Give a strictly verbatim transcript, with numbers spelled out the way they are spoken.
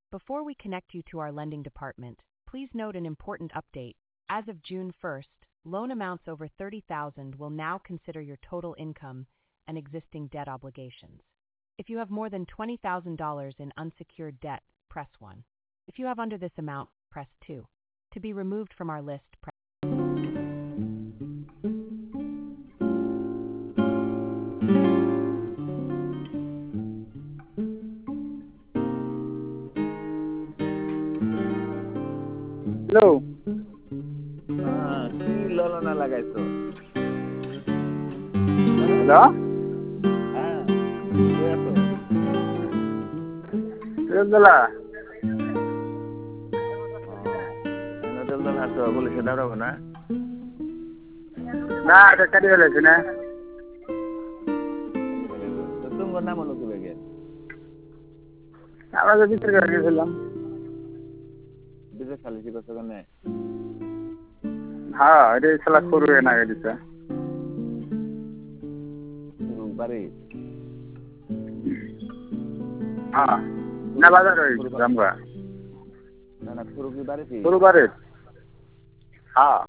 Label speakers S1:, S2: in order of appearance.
S1: Before we connect you to our lending department, please note an important update. As of June first, loan amounts over thirty thousand dollars will now consider your total income and existing debt obligations. If you have more than twenty thousand dollars in unsecured debt, press one. If you have under this amount, press two. To be removed from our list, press
S2: Hello.
S3: Ah, কি ললো না লাগাইছো?
S2: Hello?
S3: হ্যাঁ, কই আছো?
S2: Hello.
S3: এনে দলদল হাঁটো, পুলিশে দাঁড়াবো না?
S2: না, এটা কাটি ফেলেছি না।
S3: তো তোমার নাম হলো কি লাগে?
S2: আমরা তো ভিতরে করে গেছিলাম।
S3: বিজে খালি কি করছো কেন?
S2: হ্যাঁ, এটা শালা করবে না এটা।
S3: বাড়ি?
S2: হ্যাঁ, না বাজার হই আমরা।
S3: না না, শুরু কি বাড়িতে?
S2: শুরু বাড়ি? হ্যাঁ।